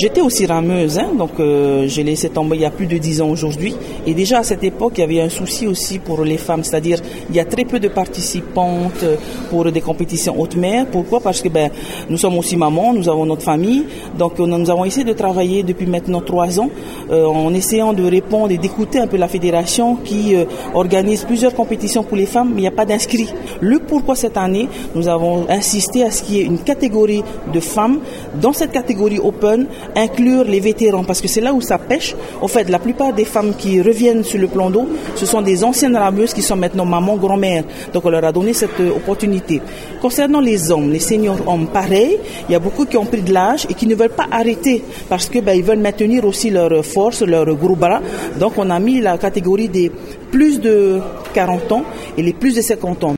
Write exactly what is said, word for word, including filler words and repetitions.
J'étais aussi rameuse, hein, donc euh, j'ai laissé tomber il y a plus de dix ans aujourd'hui. Et déjà à cette époque, il y avait un souci aussi pour les femmes, c'est-à-dire il y a très peu de participantes pour des compétitions haute mer. Pourquoi? Parce que ben nous sommes aussi mamans, nous avons notre famille, donc euh, nous avons essayé de travailler depuis maintenant trois ans euh, en essayant de répondre et d'écouter un peu la fédération qui euh, organise plusieurs compétitions pour les femmes, mais il n'y a pas d'inscrits. Le pourquoi cette année, nous avons insisté à ce qu'il y ait une catégorie de femmes. Dans cette catégorie Open, inclure les vétérans, parce que c'est là où ça pêche. En fait, la plupart des femmes qui reviennent sur le plan d'eau, ce sont des anciennes rameuses qui sont maintenant mamans, grand-mères. Donc on leur a donné cette euh, opportunité. Concernant les hommes, les seniors hommes, pareil, il y a beaucoup qui ont pris de l'âge et qui ne veulent pas arrêter parce que ben, ils veulent maintenir aussi leur force, leur gros bras. Donc on a mis la catégorie des plus de quarante ans et les plus de cinquante ans.